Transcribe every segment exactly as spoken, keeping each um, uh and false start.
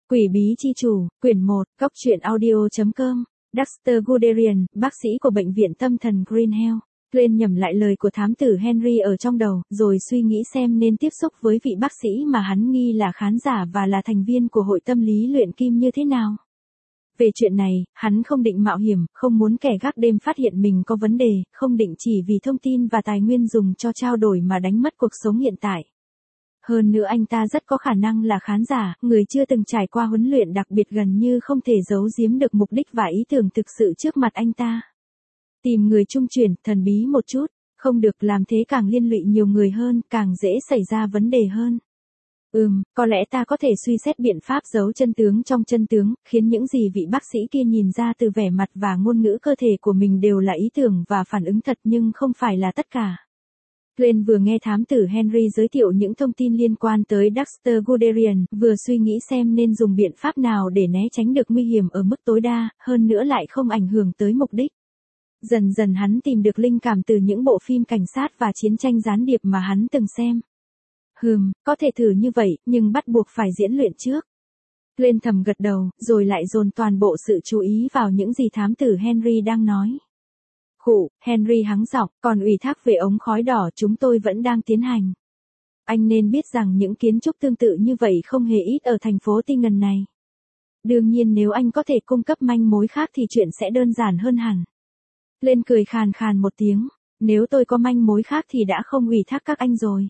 Quỷ bí chi chủ, quyển một, góc truyện audio chấm com, Dexter Guderian, bác sĩ của bệnh viện tâm thần Green Hill. Glenn nhẩm lại lời của thám tử Henry ở trong đầu, rồi suy nghĩ xem nên tiếp xúc với vị bác sĩ mà hắn nghi là khán giả và là thành viên của hội tâm lý luyện kim như thế nào. Về chuyện này, hắn không định mạo hiểm, không muốn kẻ gác đêm phát hiện mình có vấn đề, không định chỉ vì thông tin và tài nguyên dùng cho trao đổi mà đánh mất cuộc sống hiện tại. Hơn nữa anh ta rất có khả năng là khán giả, người chưa từng trải qua huấn luyện đặc biệt gần như không thể giấu giếm được mục đích và ý tưởng thực sự trước mặt anh ta. Tìm người trung chuyển, thần bí một chút, không được, làm thế càng liên lụy nhiều người hơn, càng dễ xảy ra vấn đề hơn. Ừm, có lẽ ta có thể suy xét biện pháp giấu chân tướng trong chân tướng, khiến những gì vị bác sĩ kia nhìn ra từ vẻ mặt và ngôn ngữ cơ thể của mình đều là ý tưởng và phản ứng thật nhưng không phải là tất cả. Glenn vừa nghe thám tử Henry giới thiệu những thông tin liên quan tới Dexter Guderian, vừa suy nghĩ xem nên dùng biện pháp nào để né tránh được nguy hiểm ở mức tối đa, hơn nữa lại không ảnh hưởng tới mục đích. Dần dần hắn tìm được linh cảm từ những bộ phim cảnh sát và chiến tranh gián điệp mà hắn từng xem. Hừm, có thể thử như vậy, nhưng bắt buộc phải diễn luyện trước. Glenn thầm gật đầu, rồi lại dồn toàn bộ sự chú ý vào những gì thám tử Henry đang nói. Khụ, Henry hắng giọng, còn ủy thác về ống khói đỏ chúng tôi vẫn đang tiến hành. Anh nên biết rằng những kiến trúc tương tự như vậy không hề ít ở thành phố Tingen này. Đương nhiên nếu anh có thể cung cấp manh mối khác thì chuyện sẽ đơn giản hơn hẳn. Lên cười khàn khàn một tiếng, nếu tôi có manh mối khác thì đã không ủy thác các anh rồi.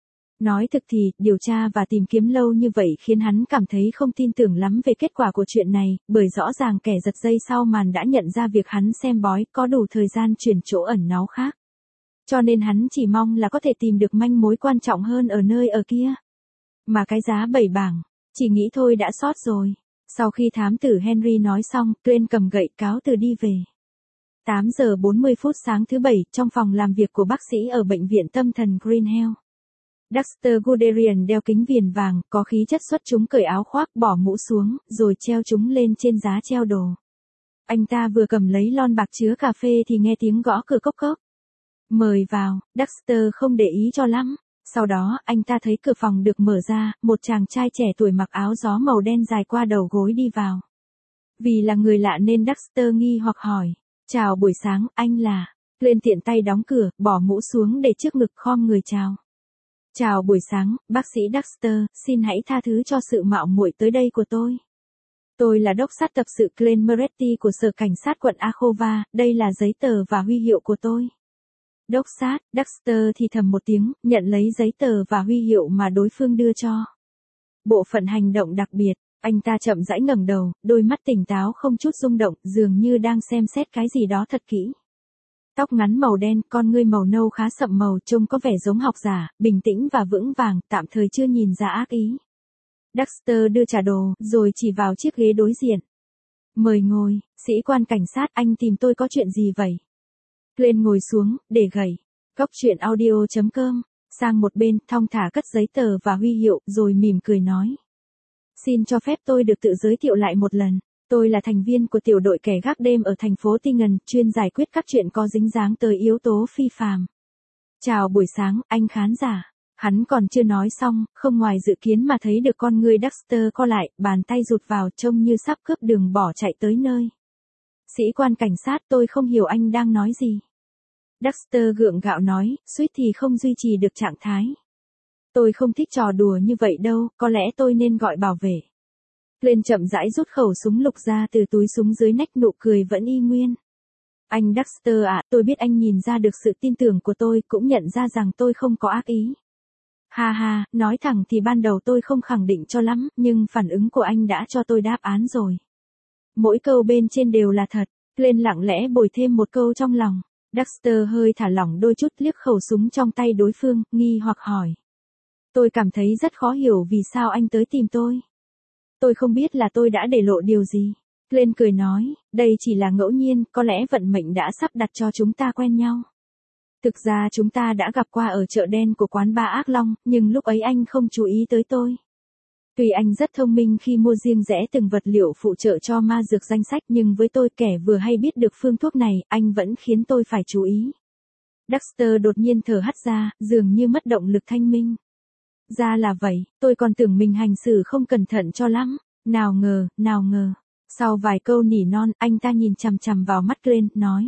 Nói thực thì, điều tra và tìm kiếm lâu như vậy khiến hắn cảm thấy không tin tưởng lắm về kết quả của chuyện này, bởi rõ ràng kẻ giật dây sau màn đã nhận ra việc hắn xem bói có đủ thời gian chuyển chỗ ẩn náu khác. Cho nên hắn chỉ mong là có thể tìm được manh mối quan trọng hơn ở nơi ở kia. Mà cái giá bảy bảng, chỉ nghĩ thôi đã sót rồi. Sau khi thám tử Henry nói xong, Glenn cầm gậy cáo từ đi về. tám giờ bốn mươi phút sáng thứ bảy, trong phòng làm việc của bác sĩ ở bệnh viện tâm thần Green Hill. Dexter Guderian đeo kính viền vàng, có khí chất xuất chúng, cởi áo khoác, bỏ mũ xuống, rồi treo chúng lên trên giá treo đồ. Anh ta vừa cầm lấy lon bạc chứa cà phê thì nghe tiếng gõ cửa cốc cốc. Mời vào, Dexter không để ý cho lắm. Sau đó, anh ta thấy cửa phòng được mở ra, một chàng trai trẻ tuổi mặc áo gió màu đen dài qua đầu gối đi vào. Vì là người lạ nên Dexter nghi hoặc hỏi. Chào buổi sáng, anh là... Lên tiện tay đóng cửa, bỏ mũ xuống để trước ngực khom người chào. Chào buổi sáng, bác sĩ Dexter, xin hãy tha thứ cho sự mạo muội tới đây của tôi. Tôi là đốc sát tập sự Glenn Moretti của Sở Cảnh sát quận Alcova, đây là giấy tờ và huy hiệu của tôi. Đốc sát, Dexter thì thầm một tiếng, nhận lấy giấy tờ và huy hiệu mà đối phương đưa cho. Bộ phận hành động đặc biệt, anh ta chậm rãi ngẩng đầu, đôi mắt tỉnh táo không chút rung động, dường như đang xem xét cái gì đó thật kỹ. Tóc ngắn màu đen, con ngươi màu nâu khá sậm màu, trông có vẻ giống học giả, bình tĩnh và vững vàng, tạm thời chưa nhìn ra ác ý. Dexter đưa trả đồ, rồi chỉ vào chiếc ghế đối diện. Mời ngồi, sĩ quan cảnh sát, anh tìm tôi có chuyện gì vậy? Glenn ngồi xuống, để gậy. Góc truyện audio chấm com, sang một bên, thong thả cất giấy tờ và huy hiệu, rồi mỉm cười nói. Xin cho phép tôi được tự giới thiệu lại một lần. Tôi là thành viên của tiểu đội kẻ gác đêm ở thành phố Tingen, chuyên giải quyết các chuyện có dính dáng tới yếu tố phi phàm. Chào buổi sáng, anh khán giả. Hắn còn chưa nói xong, không ngoài dự kiến mà thấy được con người Dexter co lại, bàn tay rụt vào, trông như sắp cướp đường bỏ chạy tới nơi. Sĩ quan cảnh sát, tôi không hiểu anh đang nói gì. Dexter gượng gạo nói, suýt thì không duy trì được trạng thái. Tôi không thích trò đùa như vậy đâu, có lẽ tôi nên gọi bảo vệ. Glenn chậm rãi rút khẩu súng lục ra từ túi súng, dưới nách nụ cười vẫn y nguyên. Anh Dexter ạ, tôi biết anh nhìn ra được sự tin tưởng của tôi, cũng nhận ra rằng tôi không có ác ý. Ha ha, nói thẳng thì ban đầu tôi không khẳng định cho lắm, nhưng phản ứng của anh đã cho tôi đáp án rồi. Mỗi câu bên trên đều là thật. Glenn lặng lẽ bồi thêm một câu trong lòng. Dexter hơi thả lỏng đôi chút, liếc khẩu súng trong tay đối phương, nghi hoặc hỏi. Tôi cảm thấy rất khó hiểu vì sao anh tới tìm tôi. Tôi không biết là tôi đã để lộ điều gì. Glenn cười nói, đây chỉ là ngẫu nhiên, có lẽ vận mệnh đã sắp đặt cho chúng ta quen nhau. Thực ra chúng ta đã gặp qua ở chợ đen của quán Ba Ác Long, nhưng lúc ấy anh không chú ý tới tôi. Tuy anh rất thông minh khi mua riêng rẽ từng vật liệu phụ trợ cho ma dược danh sách, nhưng với tôi, kẻ vừa hay biết được phương thuốc này, anh vẫn khiến tôi phải chú ý. Dexter đột nhiên thở hắt ra, dường như mất động lực thanh minh. Ra là vậy, tôi còn tưởng mình hành xử không cẩn thận cho lắm. Nào ngờ, nào ngờ. Sau vài câu nỉ non, anh ta nhìn chằm chằm vào mắt Glenn, nói.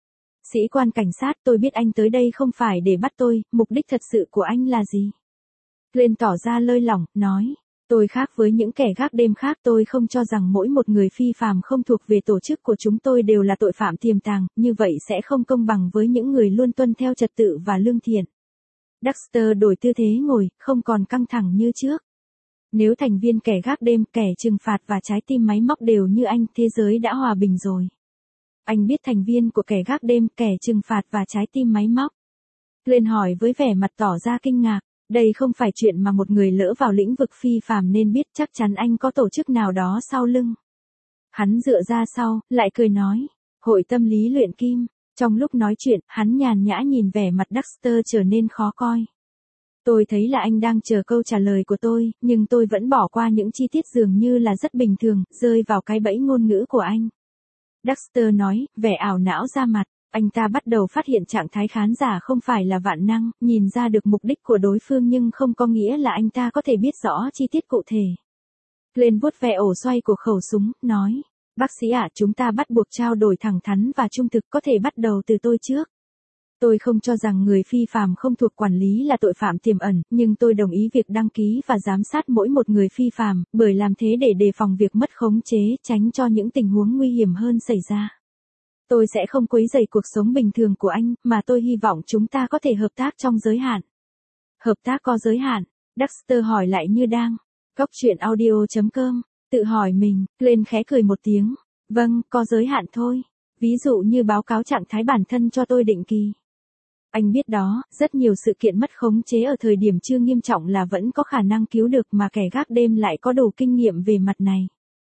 Sĩ quan cảnh sát, tôi biết anh tới đây không phải để bắt tôi, mục đích thật sự của anh là gì? Glenn tỏ ra lơi lỏng, nói. Tôi khác với những kẻ gác đêm khác, tôi không cho rằng mỗi một người phi phàm không thuộc về tổ chức của chúng tôi đều là tội phạm tiềm tàng, như vậy sẽ không công bằng với những người luôn tuân theo trật tự và lương thiện. Dexter đổi tư thế ngồi, không còn căng thẳng như trước. Nếu thành viên kẻ gác đêm, kẻ trừng phạt và trái tim máy móc đều như anh, thế giới đã hòa bình rồi. Anh biết thành viên của kẻ gác đêm, kẻ trừng phạt và trái tim máy móc. Glenn hỏi với vẻ mặt tỏ ra kinh ngạc. Đây không phải chuyện mà một người lỡ vào lĩnh vực phi phàm nên biết, chắc chắn anh có tổ chức nào đó sau lưng. Hắn dựa ra sau, lại cười nói. Hội tâm lý luyện kim. Trong lúc nói chuyện, hắn nhàn nhã nhìn vẻ mặt Dexter trở nên khó coi. Tôi thấy là anh đang chờ câu trả lời của tôi, nhưng tôi vẫn bỏ qua những chi tiết dường như là rất bình thường, rơi vào cái bẫy ngôn ngữ của anh. Dexter nói, vẻ ảo não ra mặt. Anh ta bắt đầu phát hiện trạng thái khán giả không phải là vạn năng, nhìn ra được mục đích của đối phương nhưng không có nghĩa là anh ta có thể biết rõ chi tiết cụ thể. Glenn vuốt ve ổ xoay của khẩu súng, nói. Bác sĩ ạ, chúng ta bắt buộc trao đổi thẳng thắn và trung thực, có thể bắt đầu từ tôi trước. Tôi không cho rằng người phi phàm không thuộc quản lý là tội phạm tiềm ẩn, nhưng tôi đồng ý việc đăng ký và giám sát mỗi một người phi phàm, bởi làm thế để đề phòng việc mất khống chế, tránh cho những tình huống nguy hiểm hơn xảy ra. Tôi sẽ không quấy rầy cuộc sống bình thường của anh, mà tôi hy vọng chúng ta có thể hợp tác trong giới hạn. Hợp tác có giới hạn? Dexter hỏi lại như đang. Góc truyện audio chấm com. Tự hỏi mình, Glenn khẽ cười một tiếng. Vâng, có giới hạn thôi. Ví dụ như báo cáo trạng thái bản thân cho tôi định kỳ. Anh biết đó, rất nhiều sự kiện mất khống chế ở thời điểm chưa nghiêm trọng là vẫn có khả năng cứu được mà kẻ gác đêm lại có đủ kinh nghiệm về mặt này.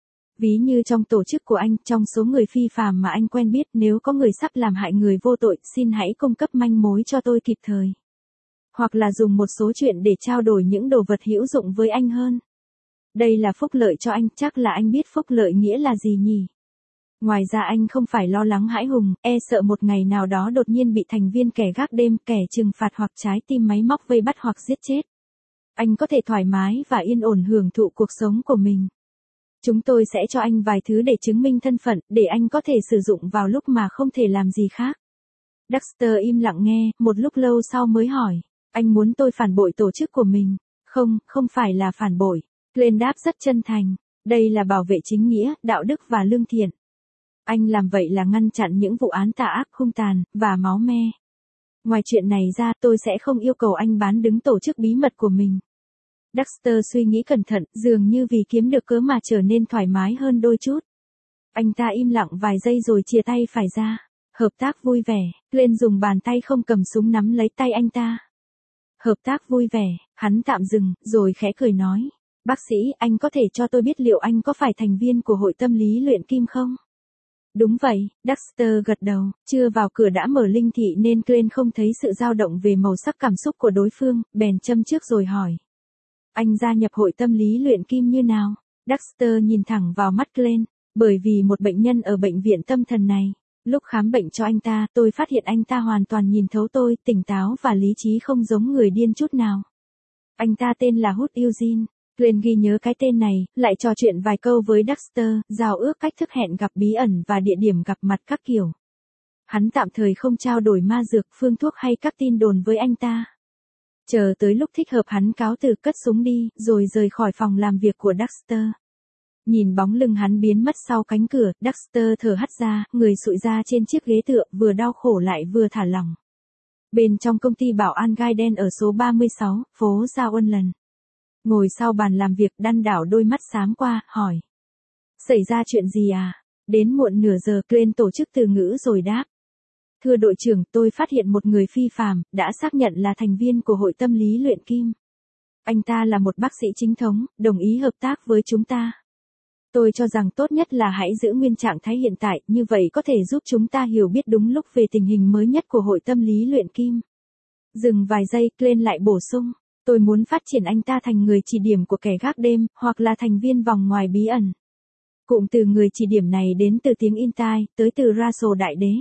Ví như trong tổ chức của anh, trong số người phi phàm mà anh quen biết, nếu có người sắp làm hại người vô tội, xin hãy cung cấp manh mối cho tôi kịp thời. Hoặc là dùng một số chuyện để trao đổi những đồ vật hữu dụng với anh hơn. Đây là phúc lợi cho anh, chắc là anh biết phúc lợi nghĩa là gì nhỉ? Ngoài ra anh không phải lo lắng hãi hùng, e sợ một ngày nào đó đột nhiên bị thành viên kẻ gác đêm, kẻ trừng phạt hoặc trái tim máy móc vây bắt hoặc giết chết. Anh có thể thoải mái và yên ổn hưởng thụ cuộc sống của mình. Chúng tôi sẽ cho anh vài thứ để chứng minh thân phận, để anh có thể sử dụng vào lúc mà không thể làm gì khác. Dexter im lặng nghe, một lúc lâu sau mới hỏi. Anh muốn tôi phản bội tổ chức của mình? Không, không phải là phản bội. Glenn đáp rất chân thành. Đây là bảo vệ chính nghĩa, đạo đức và lương thiện. Anh làm vậy là ngăn chặn những vụ án tà ác, hung tàn, và máu me. Ngoài chuyện này ra, tôi sẽ không yêu cầu anh bán đứng tổ chức bí mật của mình. Dexter suy nghĩ cẩn thận, dường như vì kiếm được cớ mà trở nên thoải mái hơn đôi chút. Anh ta im lặng vài giây rồi chìa tay phải ra. Hợp tác vui vẻ, Glenn dùng bàn tay không cầm súng nắm lấy tay anh ta. Hợp tác vui vẻ, hắn tạm dừng, rồi khẽ cười nói. Bác sĩ, anh có thể cho tôi biết liệu anh có phải thành viên của hội tâm lý luyện kim không? Đúng vậy, Dexter gật đầu, chưa vào cửa đã mở linh thị nên Glenn không thấy sự dao động về màu sắc cảm xúc của đối phương, bèn châm trước rồi hỏi. Anh gia nhập hội tâm lý luyện kim như nào? Dexter nhìn thẳng vào mắt Glenn, bởi vì một bệnh nhân ở bệnh viện tâm thần này. Lúc khám bệnh cho anh ta, tôi phát hiện anh ta hoàn toàn nhìn thấu tôi, tỉnh táo và lý trí không giống người điên chút nào. Anh ta tên là Hood Eugene. Glenn ghi nhớ cái tên này, lại trò chuyện vài câu với Dexter, giao ước cách thức hẹn gặp bí ẩn và địa điểm gặp mặt các kiểu. Hắn tạm thời không trao đổi ma dược, phương thuốc hay các tin đồn với anh ta. Chờ tới lúc thích hợp hắn cáo từ cất súng đi, rồi rời khỏi phòng làm việc của Dexter. Nhìn bóng lưng hắn biến mất sau cánh cửa, Dexter thở hắt ra, người sụi ra trên chiếc ghế tựa, vừa đau khổ lại vừa thả lỏng. Bên trong công ty bảo an gai đen ở số ba mươi sáu, phố Zaunland. Ngồi sau bàn làm việc đăn đảo đôi mắt xám qua, hỏi. Xảy ra chuyện gì à? Đến muộn nửa giờ, Glenn tổ chức từ ngữ rồi đáp. Thưa đội trưởng, tôi phát hiện một người phi phàm, đã xác nhận là thành viên của hội tâm lý luyện kim. Anh ta là một bác sĩ chính thống, đồng ý hợp tác với chúng ta. Tôi cho rằng tốt nhất là hãy giữ nguyên trạng thái hiện tại, như vậy có thể giúp chúng ta hiểu biết đúng lúc về tình hình mới nhất của hội tâm lý luyện kim. Dừng vài giây, Glenn lại bổ sung. Tôi muốn phát triển anh ta thành người chỉ điểm của kẻ gác đêm, hoặc là thành viên vòng ngoài bí ẩn. Cụm từ người chỉ điểm này đến từ tiếng Intai, tới từ Russell Đại Đế.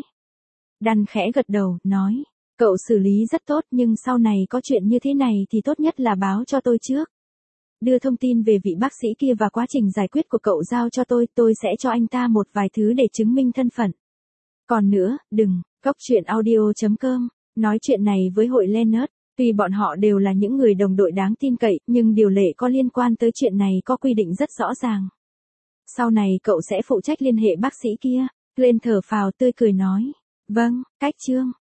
Đan khẽ gật đầu, nói. Cậu xử lý rất tốt nhưng sau này có chuyện như thế này thì tốt nhất là báo cho tôi trước. đưa thông tin về vị bác sĩ kia và quá trình giải quyết của cậu giao cho tôi, tôi sẽ cho anh ta một vài thứ để chứng minh thân phận. Còn nữa, đừng, Cốc truyện audio chấm com, nói chuyện này với hội Leonard. Tuy bọn họ đều là những người đồng đội đáng tin cậy, nhưng điều lệ có liên quan tới chuyện này có quy định rất rõ ràng. Sau này cậu sẽ phụ trách liên hệ bác sĩ kia. Glenn thở phào tươi cười nói. Vâng, cách chương.